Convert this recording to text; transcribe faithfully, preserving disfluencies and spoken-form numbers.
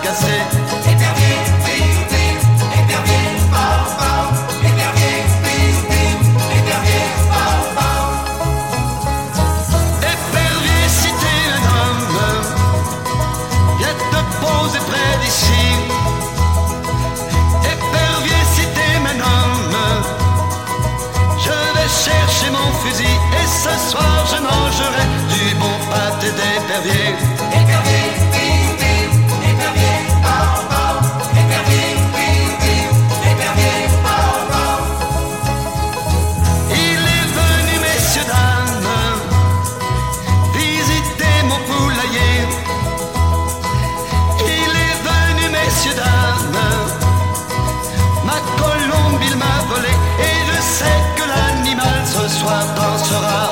cassé. Épervier, bim, bim, épervier, bao, bao, épervier, bim, bim, épervier, bao, bao. Épervier, si t'es un homme, viens te poser près d'ici. Épervier, si t'es un homme, je vais chercher mon fusil et ce soir je mangerai du bon pâté d'épervier. Épervier, bim, bim, épervier, bao, bao, épervier, bim, bim, épervier, bao, bao. Il est venu, messieurs, dames, visiter mon poulailler. Il est venu, messieurs, dames, ma colombe il m'a volé et je sais que l'animal ce soir dansera.